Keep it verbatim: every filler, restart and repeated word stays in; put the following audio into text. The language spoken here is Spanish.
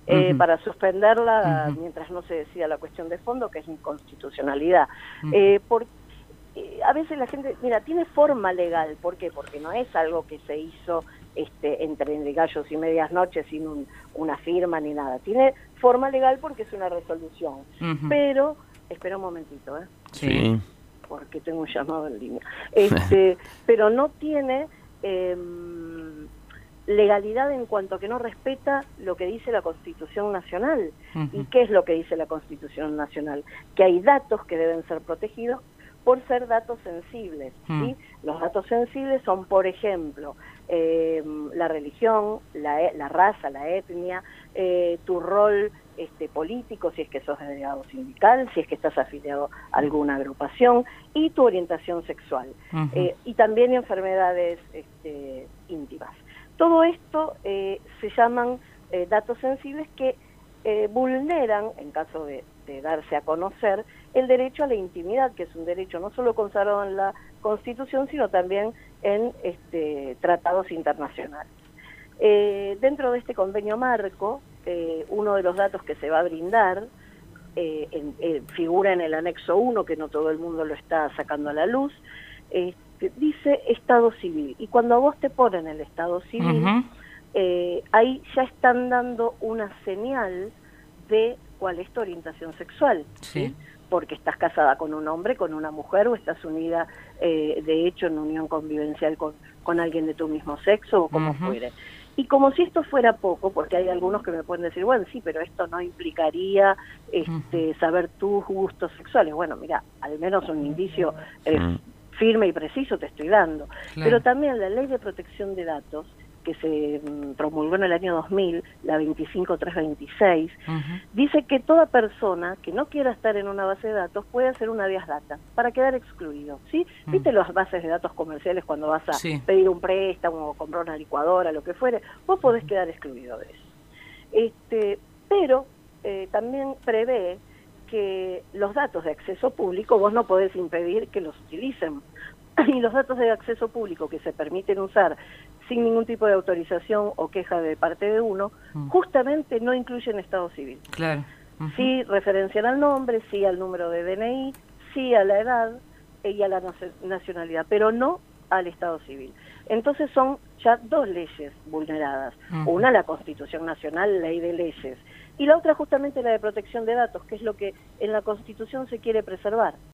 eh, Uh-huh. para suspenderla Uh-huh. mientras no se decida la cuestión de fondo, que es inconstitucionalidad. Uh-huh. Eh, por, eh, a veces la gente, mira, tiene forma legal. ¿Por qué? Porque no es algo que se hizo este, entre gallos y medias noches sin un, una firma ni nada. Tiene forma legal porque es una resolución. Uh-huh. Pero, espera un momentito, ¿eh? Sí. Porque tengo un llamado en línea. Este, pero no tiene eh, legalidad en cuanto a que no respeta lo que dice la Constitución Nacional. Uh-huh. ¿Y qué es lo que dice la Constitución Nacional? Que hay datos que deben ser protegidos por ser datos sensibles. Uh-huh. ¿Sí? Los datos sensibles son, por ejemplo, eh, la religión, la, la raza, la etnia, eh, tu rol este, político, si es que sos delegado sindical, si es que estás afiliado a alguna agrupación, y tu orientación sexual. Uh-huh. eh, y también enfermedades este, íntimas. Todo esto eh, se llaman eh, datos sensibles que eh, vulneran, en caso de, de darse a conocer, el derecho a la intimidad, que es un derecho no solo consagrado en la Constitución, sino también en este, tratados internacionales. Eh, dentro de este convenio marco, eh, uno de los datos que se va a brindar eh, en, eh, figura en el anexo uno, que no todo el mundo lo está sacando a la luz, eh, dice Estado civil. Y cuando a vos te ponen el Estado civil, uh-huh. eh, ahí ya están dando una señal de cuál es tu orientación sexual, ¿sí? ¿sí? Porque estás casada con un hombre, con una mujer, o estás unida, eh, de hecho, en unión convivencial con, con alguien de tu mismo sexo, o como uh-huh. fuere. Y como si esto fuera poco, porque hay algunos que me pueden decir, bueno, sí, pero esto no implicaría este, uh-huh. saber tus gustos sexuales. Bueno, mira, al menos un indicio eh, uh-huh. firme y preciso te estoy dando. Claro. Pero también la Ley de Protección de Datos, que se um, promulgó en el año dos mil, la veinticinco mil trescientos veintiséis, uh-huh. dice que toda persona que no quiera estar en una base de datos puede hacer una vías data para quedar excluido, ¿sí? Uh-huh. ¿Viste las bases de datos comerciales cuando vas a sí. pedir un préstamo o comprar una licuadora, lo que fuere? Vos podés uh-huh. quedar excluido de eso. Este, pero eh, también prevé que los datos de acceso público vos no podés impedir que los utilicen. Y los datos de acceso público que se permiten usar sin ningún tipo de autorización o queja de parte de uno, uh-huh. justamente no incluyen estado civil. Claro. Uh-huh. Sí referencian al nombre, sí al número de D N I, sí a la edad y a la nacionalidad, pero no al estado civil. Entonces son ya dos leyes vulneradas. Uh-huh. Una, la Constitución Nacional, Ley de Leyes, y la otra justamente la de protección de datos, que es lo que en la Constitución se quiere preservar.